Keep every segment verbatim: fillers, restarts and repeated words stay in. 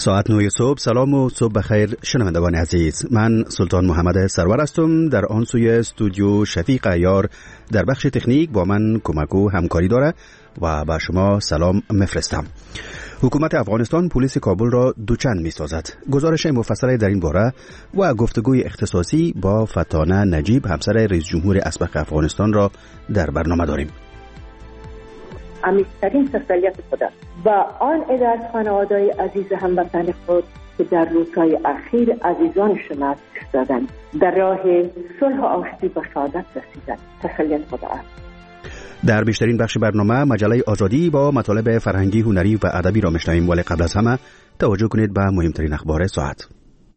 ساعت نه صبح. سلام و صبح بخیر شنوندگان عزیز. من سلطان محمد سرور هستم. در آن سوی استودیو شفیق عیار در بخش تکنیک با من کمک و همکاری داره و با شما سلام میفرستم. حکومت افغانستان پلیس کابل را دوچند می سازد. گزارش مفصل در این باره و گفتگوی اختصاصی با فتانه نجیب همسر رئیس جمهور اسبق افغانستان را در برنامه داریم. عمیق‌ترین تسلیت خود و آن عده خانواده‌های عزیز هموطن خود که در روزهای اخیر عزیزانشان از دست دادند در راه صلح و آشتی و سعادت رسیدند. تسلیت خود است. در بیشترین بخش برنامه مجله آزادی با مطالب فرهنگی، هنری و ادبی را میشنویم، ولی قبل از همه توجه کنید به مهمترین اخبار ساعت.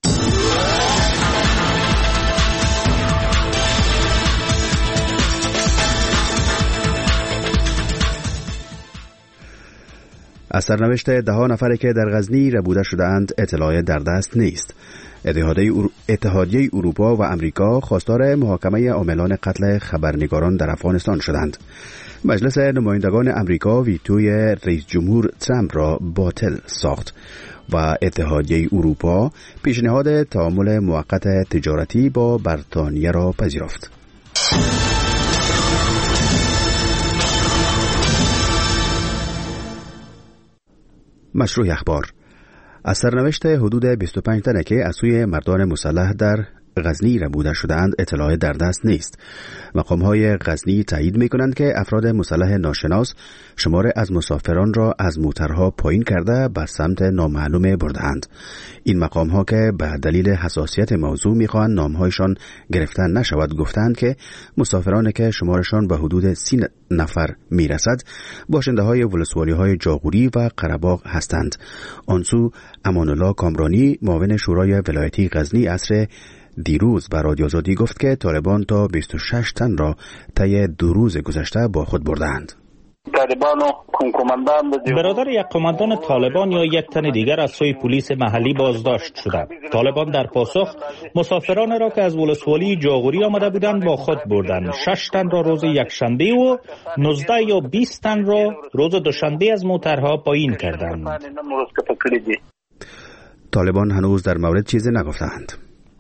از سرنوشت ده ها نفری که در غزنی ربوده شده‌اند اطلاع در دست نیست. اتحادیه اروپا و امریکا خواستار محاکمه عاملان قتل خبرنگاران در افغانستان شدند. مجلس نمایندگان امریکا ویتوی رئیس جمهور ترامپ را باطل ساخت و اتحادیه اروپا پیشنهاد تعامل موقت تجارتی با بریتانیا را پذیرفت. مشروع اخبار. از سرنوشت حدود بیست و پنج تنه که از سوی مردان مسلح در غزنی ربوده شده‌اند اطلاع در دست نیست. مقام‌های غزنی تایید می‌کنند که افراد مسلح ناشناس شمار از مسافران را از موترها پایین کرده به سمت نامعلوم برده‌اند. این مقام‌ها که به دلیل حساسیت موضوع می‌خواهند نام‌هایشان گرفته نشود گفتند که مسافرانی که شمارشان به حدود سی نفر می‌رسد باشنده‌های ولسوالی‌های جاغوری و قره‌باغ هستند. آنسو امان‌الله کامرانی معاون شورای ولایتی غزنی عصر دیروز به رادیو آزادی گفت که طالبان تا بیست و شش تن را طی دو روز گذشته با خود بردند. برادر یک قماندان طالبان یا یک تن دیگر از سوی پلیس محلی بازداشت شدند. طالبان در پاسخ مسافران را که از ولسوالی جاغوری آمده بودند با خود بردند. شش تن را روز یکشنبه و نوزده یا بیست تن را روز دوشنبه از موترها پایین کردند. طالبان هنوز در مورد چیزی نگفتند.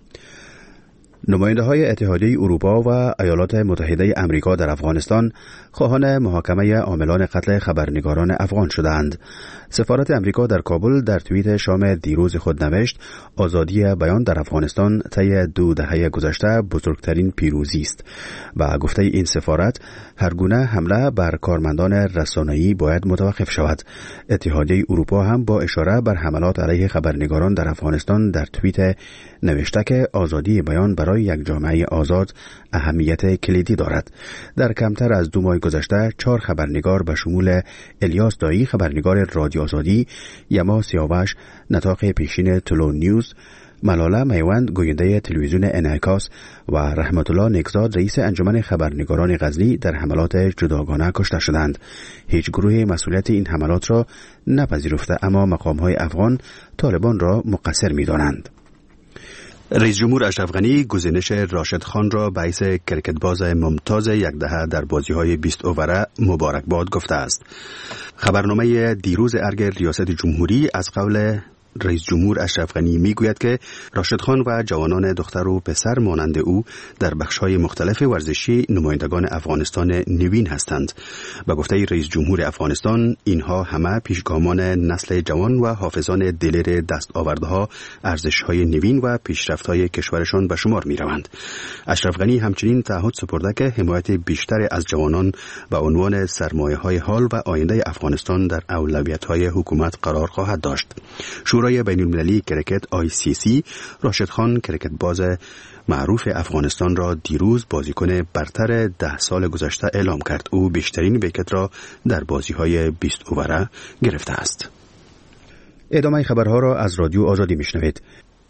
نماینده های اتحادیه اروپا و ایالات متحده امریکا در افغانستان خواهان محاکمه عاملان قتل خبرنگاران افغان شدند. سفارت امریکا در کابل در توییت شام دیروز خود نوشت آزادی بیان در افغانستان طی دو دهه گذشته بزرگترین پیروزی است و گفته این سفارت هر گونه حمله بر کارمندان رسانه‌ای باید متوقف شود. اتحادیه اروپا هم با اشاره بر حملات علیه خبرنگاران در افغانستان در توییت نوشته که آزادی بیان برای یک جامعه آزاد اهمیت کلیدی دارد. در کمتر از دو ماه گذشته چهار خبرنگار به شمول الیاس دایی خبرنگار رادیو آزادی، یما سیاوش نطاق پیشین تلو نیوز، ملاله میوند گوینده تلویزیون انعکاس و رحمت الله نگزاد رئیس انجمن خبرنگاران غزنی در حملات جداگانه کشته شدند. هیچ گروهی مسئولیت این حملات را نپذیرفته، اما مقام‌های افغان طالبان را مقصر می‌دانند. رئیس جمهور اشرف غنی گزینش راشد خان را باعث کرکتباز ممتاز یک دهه در بازی‌های بیست اووره مبارکباد گفته است. خبرنامه دیروز ارگ ریاست جمهوری از قول رئیس جمهور اشرف غنی میگوید که راشد خان و جوانان دختر و پسر مانند او در بخش‌های مختلف ورزشی نمایندگان افغانستان نوین هستند. به گفته رئیس جمهور افغانستان اینها همه پیشگامان نسل جوان و حافظان دلیر دستاوردها، ارزش‌های نوین و پیشرفت‌های کشورشان به شمار می‌روند. اشرف غنی همچنین تعهد سپرده که حمایت بیشتر از جوانان به عنوان سرمایه‌های حال و آینده افغانستان در اولویت‌های حکومت قرار خواهد داشت. شورای بین المللی کرکت آی سی سی راشد خان کرکت باز معروف افغانستان را دیروز بازیکن برتر ده سال گذشته اعلام کرد. او بیشترین ویکت را در بازی‌های بیست اووره گرفته است. ادامه خبرها را از رادیو آزادی میشنوید.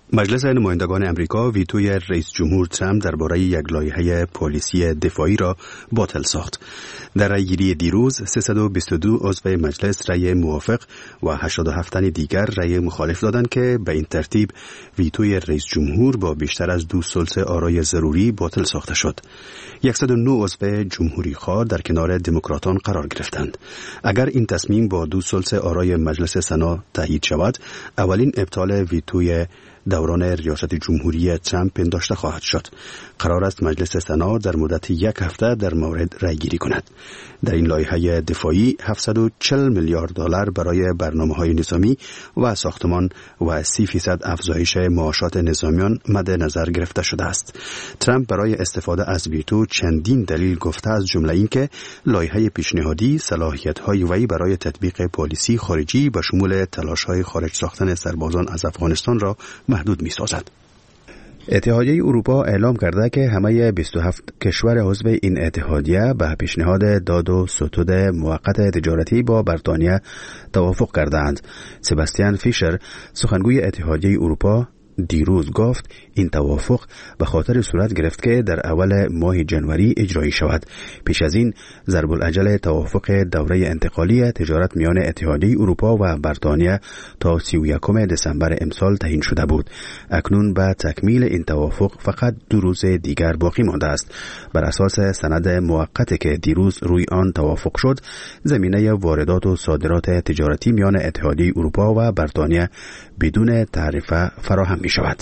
مجلس نمایندگان امریکا ویتوی رئیس جمهور ترامپ درباره یک لایحه پلیسی دفاعی را باطل ساخت. در رأیگیری دیروز سیصد و بیست و دو عضو مجلس رأی موافق و هشتاد و هفت تن دیگر رأی مخالف دادند که به این ترتیب ویتوی رئیس جمهور با بیشتر از دو ثلث آرای ضروری باطل ساخته شد. صد و نه عضو جمهوری خواه در کنار دموکراتان قرار گرفتند. اگر این تصمیم با دو ثلث آرای مجلس سنا تایید شود، اولین ابطال ویتوی دوران ریاست جمهوری ترامپ پنداشته خواهد شد. قرار است مجلس سنا در مدت یک هفته در مورد رأیگیری کند. در این لایحه دفاعی هفتصد و چهل میلیارد دلار برای برنامه‌های نظامی و ساختمان و سی فیصد افزایش معاشات نظامیان مد نظر گرفته شده است. ترامپ برای استفاده از ویتو چندین دلیل گفته، از جمله اینکه لایحه پیشنهادی صلاحیت‌های وی برای تطبیق پالیسی خارجی به شمول تلاش‌های خارج ساختن سربازان از افغانستان را محدود می‌سازد. اتحادیه اروپا اعلام کرده که همه بیست و هفت کشور عضو این اتحادیه به پیشنهاد داد و ستود موقت تجارتی با بریتانیا توافق کردند. سباستیان فیشر، سخنگوی اتحادیه اروپا، دیروز گفت این توافق به خاطر صورت گرفت که در اول ماه جنوری اجرایی شود. پیش از این ضرب العجل توافق دوره انتقالی تجارت میان اتحادیه اروپا و بریتانیا تا سی و یکم دسامبر امسال تعیین شده بود. اکنون به تکمیل این توافق فقط دو روز دیگر باقی مانده است. بر اساس سند موقتی که دیروز روی آن توافق شد، زمینه واردات و صادرات تجارتی میان اتحادیه اروپا و بریتانیا بدون تعرفه فراهم می شود.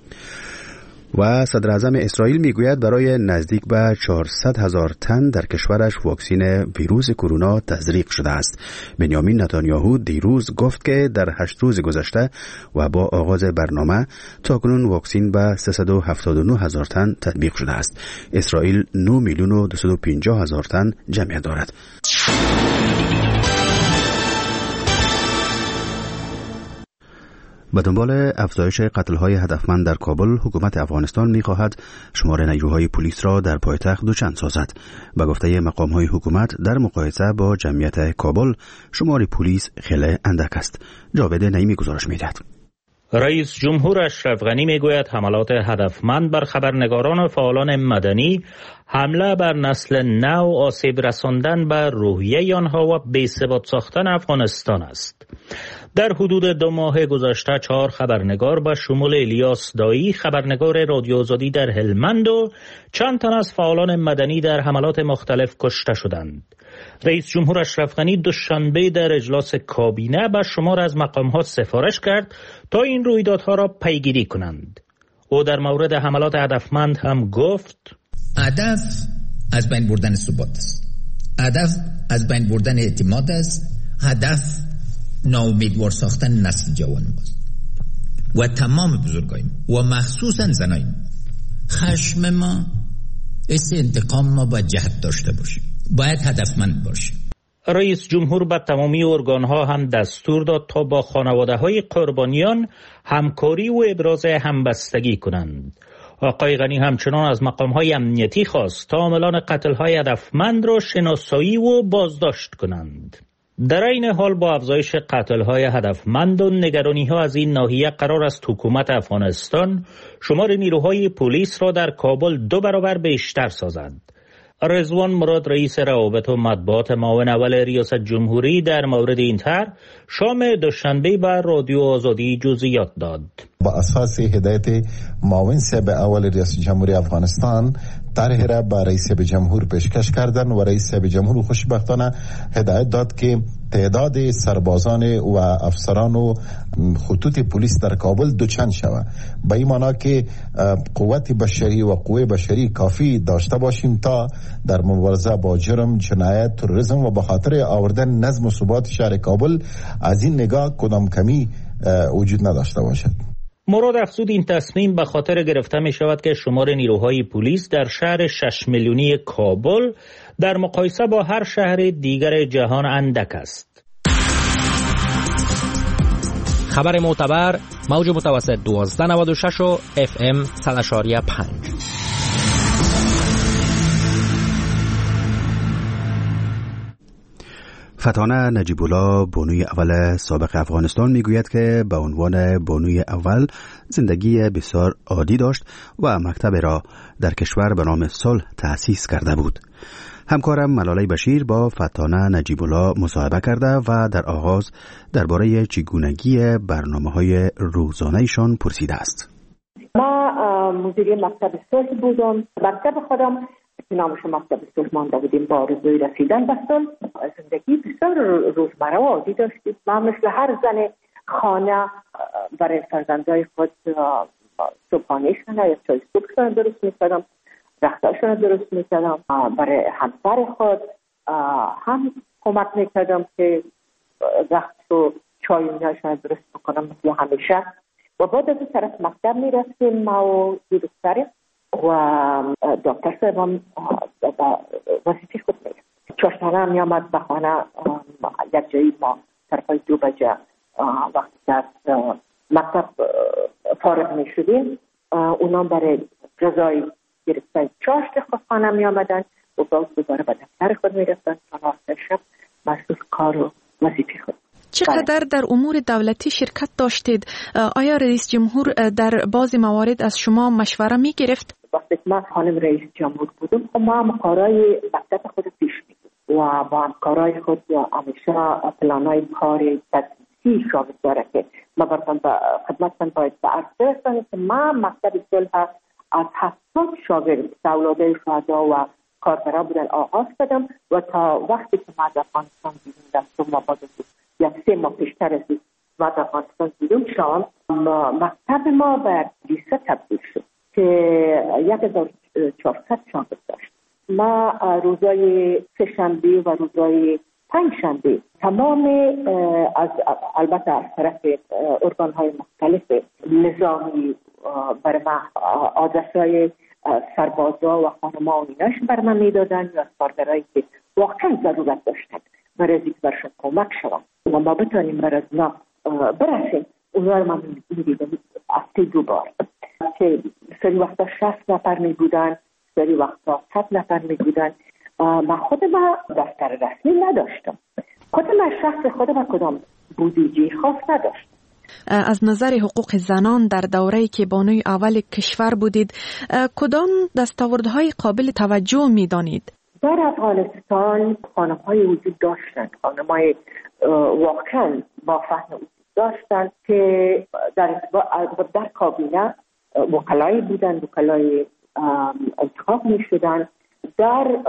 و صدر اعظم اسرائیل میگوید برای نزدیک به چهارصد هزار تن در کشورش واکسین ویروس کرونا تزریق شده است. بنیامین نتانیاهو دیروز گفت که در هشت روز گذشته و با آغاز برنامه تاکنون واکسین به سیصد و هفتاد و نه هزار تن تطبیق شده است. اسرائیل نه میلیون و دویست و پنجاه هزار تن جمعیت دارد. به دنبال افزایش قتل‌های هدفمند در کابل، حکومت افغانستان می‌خواهد شمار نیروهای پلیس را در پایتخت دوچند سازد. به گفته مقام‌های حکومت، در مقایسه با جمعیت کابل، شمار پلیس خیلی اندک است. جاوید نعیمی گزارش می‌دهد. رئیس جمهور اشرف غنی میگوید حملات هدفمند بر خبرنگاران و فعالان مدنی حمله بر نسل نو، آسیب رساندن بر روحیه آنها و بی‌ثبات ساختن افغانستان است. در حدود دو ماه گذشته چهار خبرنگار به شمول الیاس دایی، خبرنگار رادیو آزادی در هلمند و چند تن از فعالان مدنی در حملات مختلف کشته شدند. رئیس جمهور اشرف غنی دوشنبه در اجلاس کابینه به شمار از مقام‌ها سفارش کرد تا این رویدادها را پیگیری کنند. او در مورد حملات هدفمند هم گفت: هدف از بین بردن ثبات است. هدف از بین بردن اعتماد است. هدف ناامیدوار ساختن نسل جوان ماست و تمام بزرگاییم و مخصوصا زناییم. خشم ما، حس انتقام ما باید جهت داشته باشه، باید هدفمند باشه. رئیس جمهور به تمامی ارگانها هم دستور داد تا با خانواده‌های قربانیان همکاری و ابراز همبستگی کنند. آقای غنی همچنان از مقام‌های امنیتی خواست تا عاملان قتل‌های هدفمند را شناسایی و بازداشت کنند. در این حال با افزایش قتل‌های هدفمند و نگرانی‌ها از این ناحیه قرار است حکومت افغانستان شمار نیروهای پلیس را در کابل دو برابر بیشتر سازد. رضوان مراد، رئیس روابط و مطبوعات معاون اول ریاست جمهوری، در مورد این طرح شام دوشنبه بر رادیو آزادی جزئیات داد. با اساس هدایت معاون صاحب اول ریاست جمهوری افغانستان طرح را به رئیس جمهور پیشکش کردن و رئیس جمهور خوشبختانه هدایت داد که تعداد سربازان و افسران و خطوط پلیس در کابل دوچند شود. به این معنی که قوت بشری و قوه بشری کافی داشته باشیم تا در مبارزه با جرم، جنایت، تروریسم و به خاطر آوردن نظم و ثبات شهر کابل از این نگاه کدام کمی وجود نداشته باشد. مراد افزود این تصمیم به خاطر گرفته می شود که شمار نیروهای پلیس در شهر شش میلیونی کابل در مقایسه با هر شهر دیگر جهان اندک است. خبر معتبر، موج متوسط دوازده نود و شش و اف ام صد و پنج. فتانه نجیب الله بانوی اول سابق افغانستان میگوید که به عنوان بانوی اول زندگی بسیار عادی داشت و مکتب را در کشور به نام صلح تأسیس کرده بود. همکارم ملاله بشیر با فتانه نجیب الله مصاحبه کرده و در آغاز درباره چگونگی برنامه‌های روزانه‌شان پرسیده است. ما مدیر مکتب صلح بودم. مکتب خودم که نامش مکتب صلح مانده بودیم با آرزوی رسیدن به صلح. زندگی بسیار روزمره و عادی داشتیم. ما مثل هر زن خانه برای فرزندای خود صبحانه‌شان یا چای صبحشان درست می‌کردم، رختاشون درست می‌کردم. برای همسر خود هم کمک می‌کردم که رخت و چای اونهاشون درست بکنم مثل همیشه. و بعد از طرف مکتب می‌رفتیم ما و دو دختریم و دکتر صاحب هم وظیفه خود می‌رفت. چاشتانه هم می‌آمد به خانه. یک جایی ما طرفای دو بجه وقتی در مکتب فارغ می‌شدیم اونا برای غذای گرفتن چاشت خود خانه می‌آمدن و باز دوباره به دفتر خود می‌رفتن تا آخر شب مشغول کار و وظیفه خود. چقدر در امور دولتی شرکت داشتید؟ آیا رئیس جمهور در بعضی موارد از شما مشوره می گرفت؟ وقتی ما خانم رئیس جمهور بودم ما هم کارهای مکتب خود پیش می‌بردیم و با همکارای خود همیشه پلانای کار تدریسی شامل داره که ما براتون خدمتتان باید به عرض برسانم که ما مکتب صلح از هفتاد شاگرد اولادای شهدا و کاربرا بودن آغاز کردم و تا وقتی که ما در افغانستان بیرون رفتم ما باز یک سه ماه پیشتر از ما در افغانستان بیرون شدم مکتب ما به لیسه تبدیل شد که یک هزار و چهارصد شاگرد داشت. ما روزای سه شنبه و روزای پنج شنبه تمام از البته از طرف ارگان‌های مختلف نظامی بر ما آدرس‌های سربازا و خانم‌ها و ایناش بر من میدادن یا کارگرایی که واقعا ضرورت داشتن برای اینکه برشون کمک شوم و ما بتانیم بر از اونا برسیم. اونا رو من میدیدم هفته دو بار که سری وقتا شصت نفر می بودن، سری وقتا صد نفر می بودن. من خود ما دفتر رسمی نداشتم. خود من شخص خود ما کدام بودجه خاص نداشت. از نظر حقوق زنان در دوره‌ای که بانوی اول کشور بودید کدام دستاوردهای قابل توجه می‌دانید؟ در افغانستان خانم‌های وجود داشتند، خانم‌های واقعاً با فهم وجود داشتند که در در کابینه وکلای بودن، وکلای انتخاب می‌شدن. در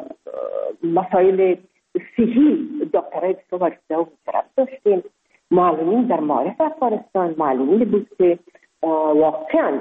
مسائل صحی دکترای بسیار و طرف داشتیم. معلمین در معارف افغانستان معلمین بود که واقعاً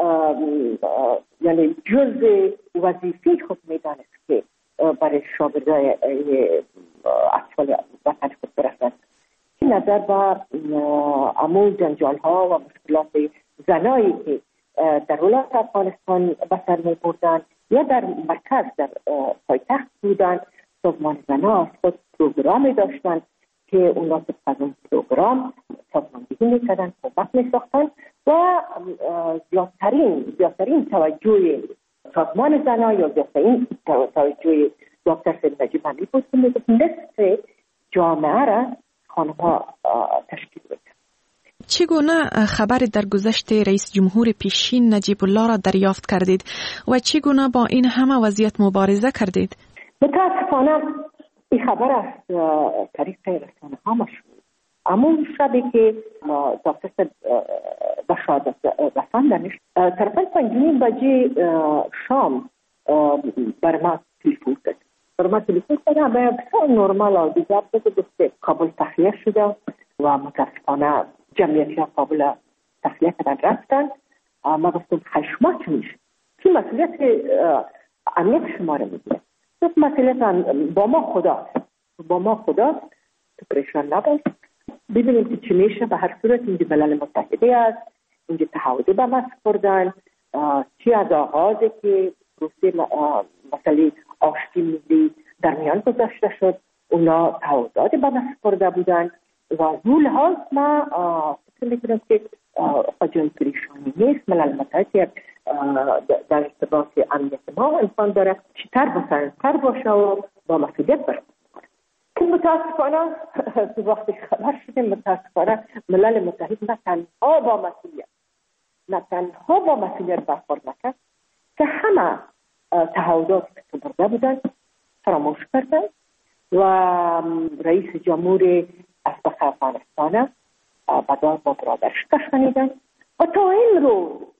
یعنی جزء وظیفه خود می‌دانست که برای شاگردای اطفال وطن خود برسند. این نظر با امور جنجال‌ها و مشکلات زنایی که در ولایت افغانستان به سر می‌بردند یا در مرکز در پایتخت بودند، سازمان زنان از خود پروگرامی داشتند که اونا از اون پروگرام سازماندهی می‌کردند، کمک می‌ساختند و زیادترین زیادترین توجه سازمان زنان یا زیادترین توجه دکتر سید نجیب امی بود که میگفت نصف جامعه را خانم‌ها تشکیل می‌دهند. چگونه خبر در گذشت رئیس جمهور پیشین نجیب الله را دریافت کردید و چگونه با این همه وضعیت مبارزه کردید؟ متاسفانه این خبر از طریق رسانه ها مشهور. اما شبی که دکتر صاحب به شهادت رساندنش طرفاً پنج بجه شام بر ما تلفن کرد. بر ما تلفن کرد و بسیار نرمال و دیگر گفته کابل تخلیه شده و متاسفانه جمعیتی کابل تخلیه کردن رفتن. ما گفتم خشمات میشه که مسئولیت امنیت شما رو میگیره. تو مسئولیت با ما خداست با ما خداست تو پریشان نباش. ببینیم که چی میشه. به هر صورت اینجا ملل متحده است، اینجا تعهدی به ما سپردن. چی از آغازه که روسیه مسئله آشتی ملی در میان گذاشته شد اونا تعهدات به ما سپرده بودن و زول هاست ما فکر میکنم که جای پریشانی نیست. ملل متحده در ارتباط امنیت ما انسان داره چیتر بسرنتر باشه و با مسئولیت برخورد کنه. متاسفانه تو وقتی خبر شدیم متاسفانه ملل متحد نه تنها با مسئولیت نه تنها با مسئولیت برخورد نکرد که همه تعهدات که برده بودن فراموش کردن و رئیس جمهور اسبق افغانستان بدار با برادرش کشانیدن و تا این روز